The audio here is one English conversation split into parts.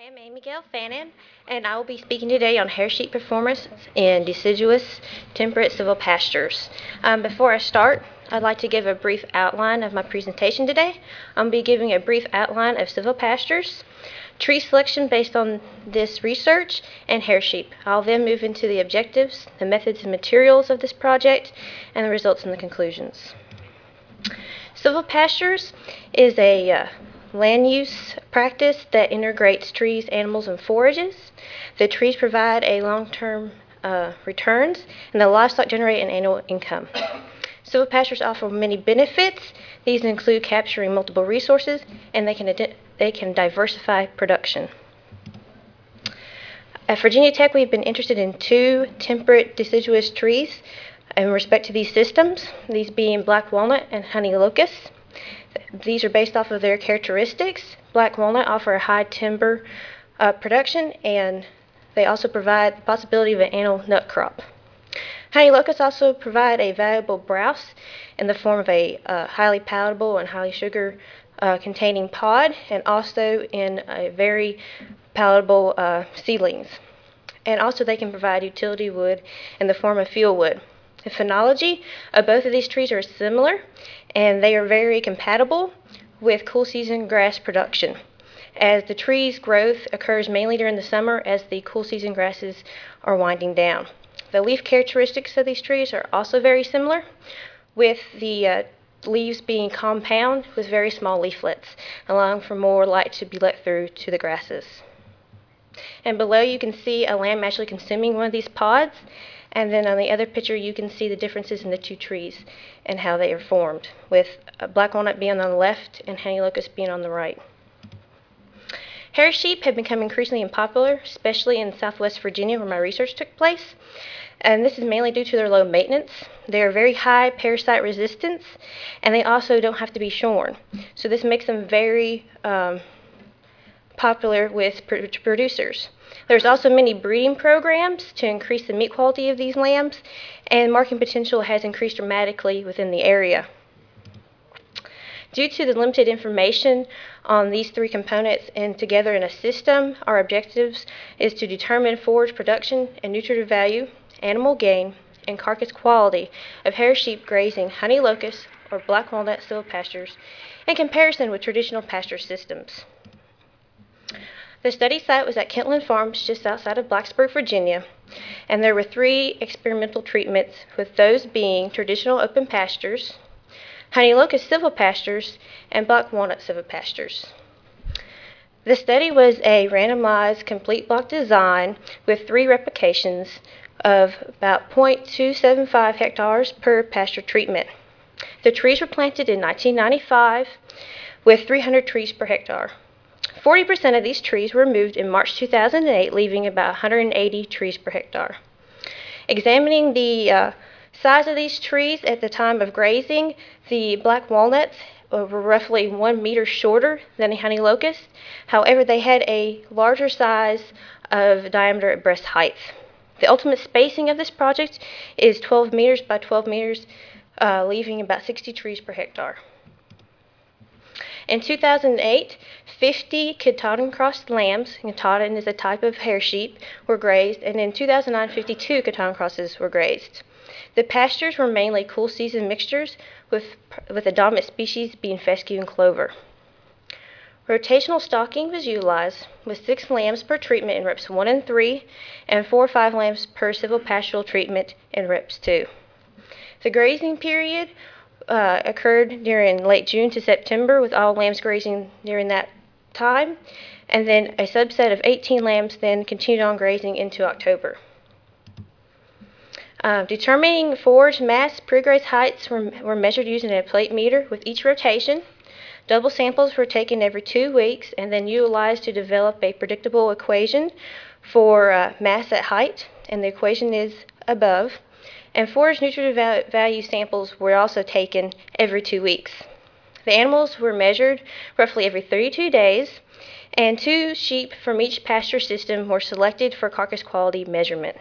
am Amy Gail Fannin, and I will be speaking today on hair sheep performance in deciduous temperate silvo pastures. Before I start, I'd like to give a brief outline of my presentation today. I'll be giving a brief outline of silvo pastures, tree selection based on this research, and hair sheep. I'll then move into the objectives, the methods and materials of this project, and the results and the conclusions. Silvo pastures is a land use practice that integrates trees, animals, and forages. The trees provide a long-term returns, and the livestock generate an annual income. Silvo pastures offer many benefits. These include capturing multiple resources, and they can diversify production. At Virginia Tech, we've been interested in two temperate deciduous trees in respect to these systems, these being black walnut and honey locust. These are based off of their characteristics. Black walnut offer a high timber production, and they also provide the possibility of an annual nut crop. Honey locusts also provide a valuable browse in the form of a highly palatable and highly sugar containing pod, and also in a very palatable seedlings. And also they can provide utility wood in the form of fuel wood. The phenology of both of these trees are similar, and they are very compatible with cool season grass production, as the tree's growth occurs mainly during the summer as the cool season grasses are winding down. The leaf characteristics of these trees are also very similar, with the leaves being compound with very small leaflets, allowing for more light to be let through to the grasses. And below you can see a lamb actually consuming one of these pods, and then on the other picture you can see the differences in the two trees and how they are formed, with black walnut being on the left and honey locust being on the right. Hair sheep have become increasingly unpopular, especially in Southwest Virginia where my research took place. And this is mainly due to their low maintenance. They are very high parasite resistance, and they also don't have to be shorn. So this makes them very popular with producers. There's also many breeding programs to increase the meat quality of these lambs, and marketing potential has increased dramatically within the area. Due to the limited information on these three components and together in a system, our objectives is to determine forage production and nutritive value, animal gain, and carcass quality of hair sheep grazing honey locust or black walnut silvo pastures in comparison with traditional pasture systems. The study site was at Kentland Farms just outside of Blacksburg, Virginia, and there were 3 experimental treatments, with those being traditional open pastures, honey locust silvo pastures, and black walnut silvo pastures. The study was a randomized complete block design with 3 replications of about 0.275 hectares per pasture treatment. The trees were planted in 1995 with 300 trees per hectare. 40% of these trees were removed in March 2008, leaving about 180 trees per hectare. Examining the size of these trees at the time of grazing, the black walnuts were roughly 1 meter shorter than the honey locust. However, they had a larger size of diameter at breast height. The ultimate spacing of this project is 12 meters by 12 meters, leaving about 60 trees per hectare. In 2008, 50 Katahdin-crossed lambs, Katahdin is a type of hair sheep, were grazed, and in 2009, 52 Katahdin crosses were grazed. The pastures were mainly cool season mixtures, with the dominant species being fescue and clover. Rotational stocking was utilized, with 6 lambs per treatment in reps 1 and 3, and 4 or 5 lambs per silvopastoral treatment in reps 2. The grazing period occurred during late June to September, with all lambs grazing during that time, and then a subset of 18 lambs then continued on grazing into October. Determining forage mass pre-graze heights were measured using a plate meter with each rotation. Double samples were taken every 2 weeks and then utilized to develop a predictable equation for mass at height, and the equation is above. And forage nutritive value samples were also taken every 2 weeks. The animals were measured roughly every 32 days, and 2 sheep from each pasture system were selected for carcass quality measurement.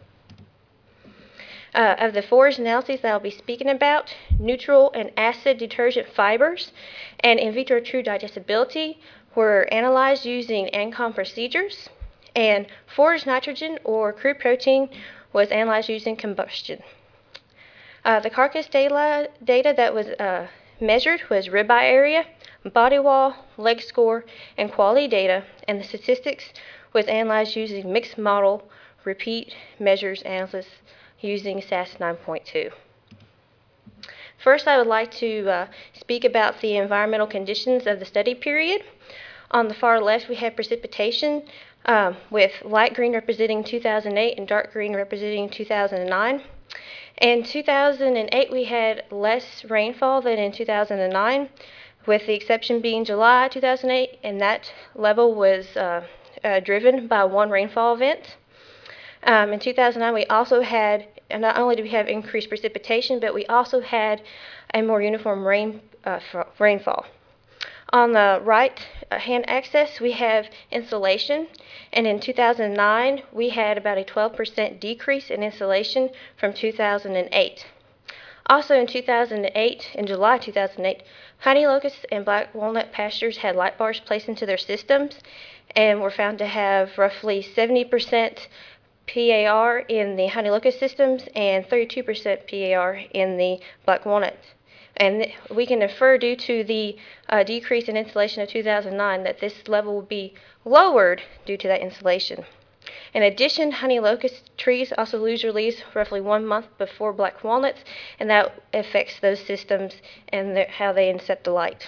Of the forage analyses that I'll be speaking about, neutral and acid detergent fibers and in vitro true digestibility were analyzed using ANCOM procedures, and forage nitrogen or crude protein was analyzed using combustion. The carcass data that was measured was ribeye area, body wall, leg score, and quality data, and the statistics was analyzed using mixed model repeat measures analysis using SAS 9.2. First, I would like to speak about the environmental conditions of the study period. On the far left, we have precipitation with light green representing 2008 and dark green representing 2009. In 2008, we had less rainfall than in 2009, with the exception being July 2008, and that level was driven by one rainfall event. In 2009, we also had, and not only did we have increased precipitation, but we also had a more uniform rainfall. On the right hand axis, we have insolation, and in 2009, we had about a 12% decrease in insolation from 2008. Also in 2008, in July 2008, honey locust and black walnut pastures had light bars placed into their systems and were found to have roughly 70% PAR in the honey locust systems and 32% PAR in the black walnut. And we can infer, due to the decrease in insolation of 2009, that this level will be lowered due to that insolation. In addition, honey locust trees also lose their leaves roughly 1 month before black walnuts, and that affects those systems and how they incept the light.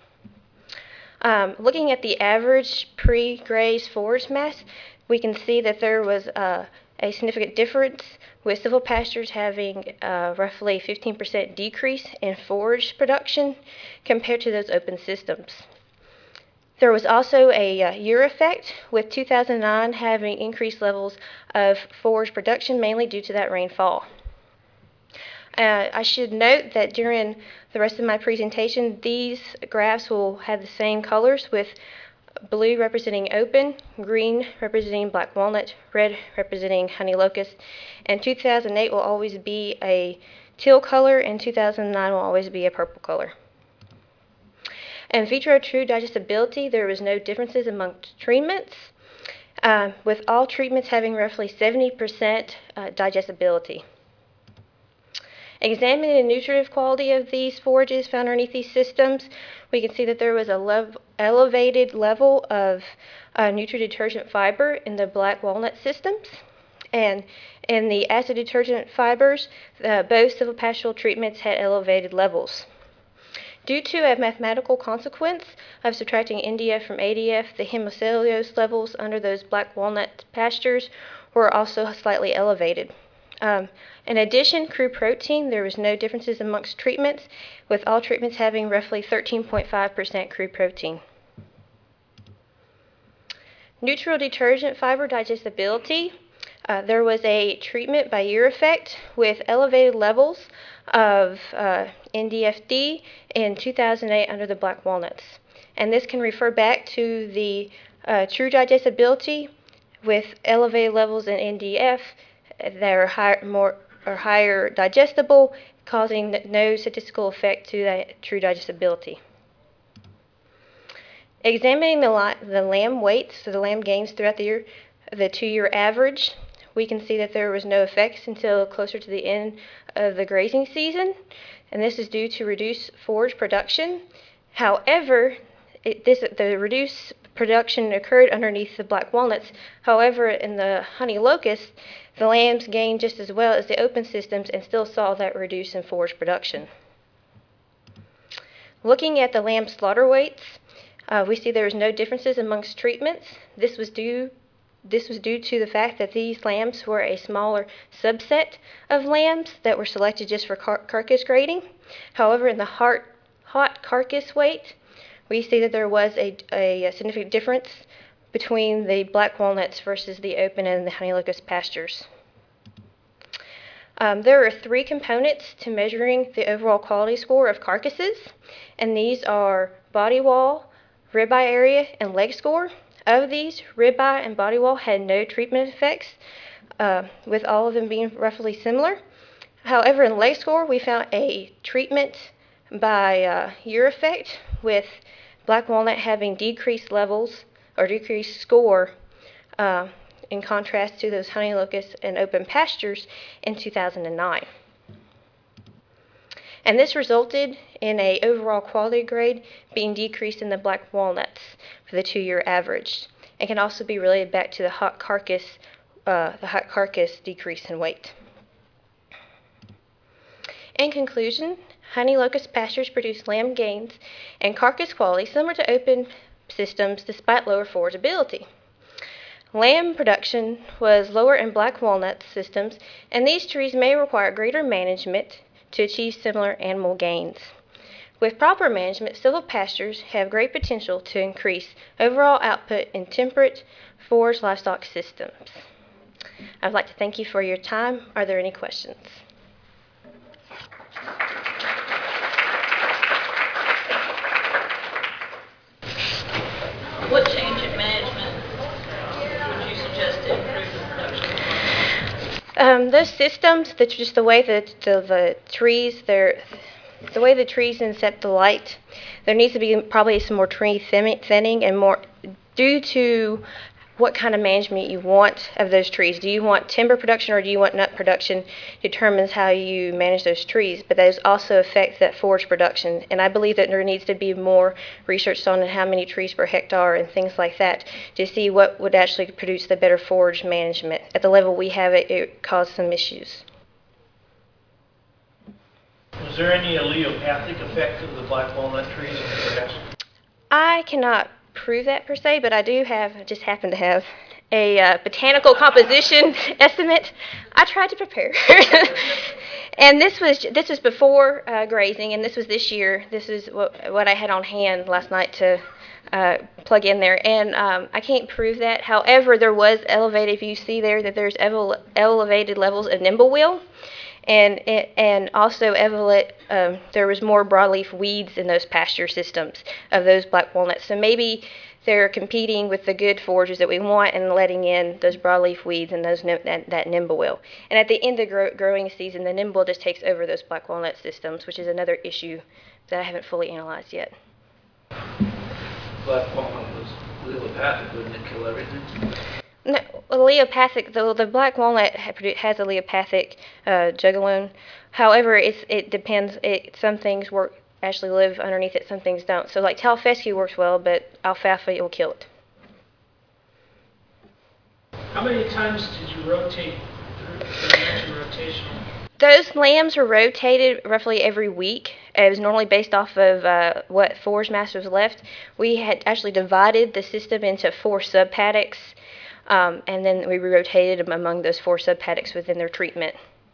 Looking at the average pre-graze forage mass, we can see that there was a significant difference, with silvopastures having roughly 15% decrease in forage production compared to those open systems. There was also a year effect, with 2009 having increased levels of forage production, mainly due to that rainfall. I should note that during the rest of my presentation, these graphs will have the same colors, with blue representing open, green representing black walnut, red representing honey locust, and 2008 will always be a teal color, and 2009 will always be a purple color. In vitro true digestibility, there was no differences among treatments, with all treatments having roughly 70% digestibility. Examining the nutritive quality of these forages found underneath these systems, we can see that there was a elevated level of nutrient-detergent fiber in the black walnut systems. And in the acid detergent fibers, both silvopastoral treatments had elevated levels. Due to a mathematical consequence of subtracting NDF from ADF, the hemocellulose levels under those black walnut pastures were also slightly elevated. In addition, crude protein, there was no differences amongst treatments, with all treatments having roughly 13.5% crude protein. Neutral detergent fiber digestibility, there was a treatment by year effect with elevated levels of NDFD in 2008 under the black walnuts. And this can refer back to the true digestibility with elevated levels in NDF that are higher digestible, causing no statistical effect to that true digestibility. Examining the lamb weights, so the lamb gains throughout the year, the 2-year average, we can see that there was no effects until closer to the end of the grazing season, and this is due to reduced forage production. However, the reduced production occurred underneath the black walnuts. However, in the honey locust, the lambs gained just as well as the open systems and still saw that reduce in forage production. Looking at the lamb slaughter weights, we see there was no differences amongst treatments. This was due to the fact that these lambs were a smaller subset of lambs that were selected just for carcass grading. However, in the hot carcass weight, we see that there was a significant difference between the black walnuts versus the open and the honey locust pastures. There are 3 components to measuring the overall quality score of carcasses, and these are body wall, ribeye area, and leg score. Of these, ribeye and body wall had no treatment effects, with all of them being roughly similar. However, in leg score, we found a treatment by year effect, with black walnut having decreased levels or decreased score in contrast to those honey locusts and open pastures in 2009. And this resulted in an overall quality grade being decreased in the black walnuts for the 2-year average. It can also be related back to the hot carcass decrease in weight. In conclusion, honey locust pastures produce lamb gains and carcass quality similar to open systems despite lower forageability. Lamb production was lower in black walnut systems, and these trees may require greater management to achieve similar animal gains. With proper management, silvo pastures have great potential to increase overall output in temperate forage livestock systems. I'd like to thank you for your time. Are there any questions? What change in management would you suggest to improve the production? Those systems, that's just the way that the trees, the way the trees incept the light, there needs to be probably some more tree thinning and more due to what kind of management you want of those trees. Do you want timber production or do you want nut production determines how you manage those trees, but those also affect that forage production. And I believe that there needs to be more research on how many trees per hectare and things like that to see what would actually produce the better forage management. At the level we have it, it caused some issues. Was there any allelopathic effect of the black walnut trees in the grass? I cannot prove that per se, but I just happen to have a botanical composition estimate. I tried to prepare. And this was before grazing, and this was this year. This is what I had on hand last night to plug in there, and I can't prove that. However, there was elevated, if you see there, that there's elevated levels of nimblewheel, and also there was more broadleaf weeds in those pasture systems of those black walnuts. So maybe they're competing with the good forages that we want and letting in those broadleaf weeds and that nimblewheel. And at the end of the growing season, the nimble just takes over those black walnut systems, which is another issue that I haven't fully analyzed yet. Black walnut was allelopathic, wouldn't it kill everything? No, allelopathic, the black walnut has allelopathic jugalone. However, it depends. Some things actually live underneath it, some things don't. So like tall fescue works well, but alfalfa will kill it. How many times did you rotate through the rotation? Those lambs were rotated roughly every week. It was normally based off of what forage mass was left. We had actually divided the system into 4 sub-paddocks, and then we rotated them among those 4 sub-paddocks within their treatment.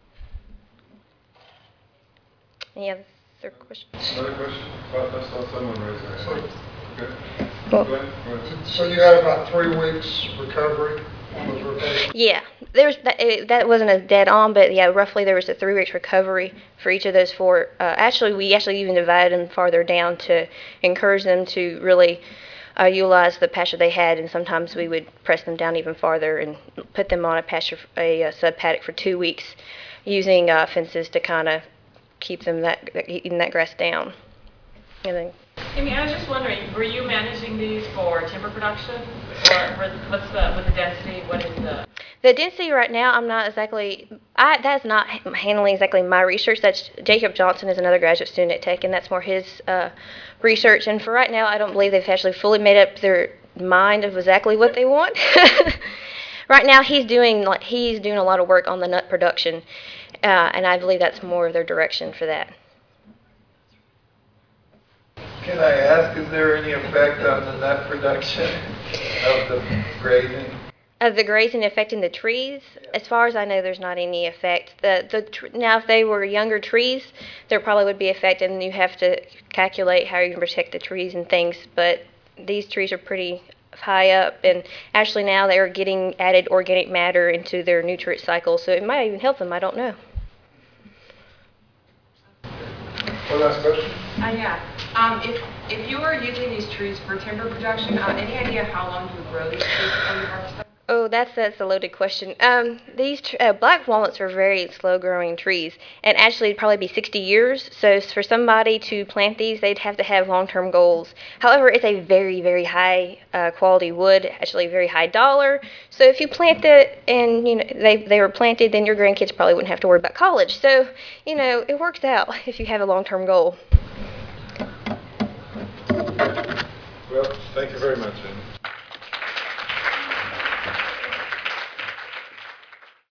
Any other questions? Another question? I saw someone raise their hand. Okay. Well, Go ahead. So you had about 3 weeks recovery on those rotations? Yeah, that wasn't as dead on, but yeah, roughly there was a 3 weeks recovery for each of those 4. We actually even divided them farther down to encourage them to really utilize the pasture they had, and sometimes we would press them down even farther and put them on a sub-paddock for 2 weeks using fences to kind of keep them eating that grass down. And then, Amy, I was just wondering, were you managing these for timber production, or what's with the density? What is the density right now? I'm not exactly. That's not handling exactly my research. That's Jacob Johnson is another graduate student at Tech, and that's more his research. And for right now, I don't believe they've actually fully made up their mind of exactly what they want. Right now, he's doing a lot of work on the nut production, and I believe that's more of their direction for that. Can I ask, is there any effect on the nut production of the grazing? Of the grazing affecting the trees, as far as I know, there's not any effect. Now, if they were younger trees, there probably would be effect, and you have to calculate how you can protect the trees and things. But these trees are pretty high up, and actually now they are getting added organic matter into their nutrient cycle, so it might even help them. I don't know. One last question? Yeah. If you were using these trees for timber production, any idea how long you would grow these trees before you harvest them? Oh, that's a loaded question. These black walnuts are very slow-growing trees, and actually it'd probably be 60 years. So for somebody to plant these, they'd have to have long-term goals. However, it's a very, very high quality wood, actually very high dollar. So if you plant it and they were planted, then your grandkids probably wouldn't have to worry about college. So it works out if you have a long-term goal. Well, thank you very much, Amy.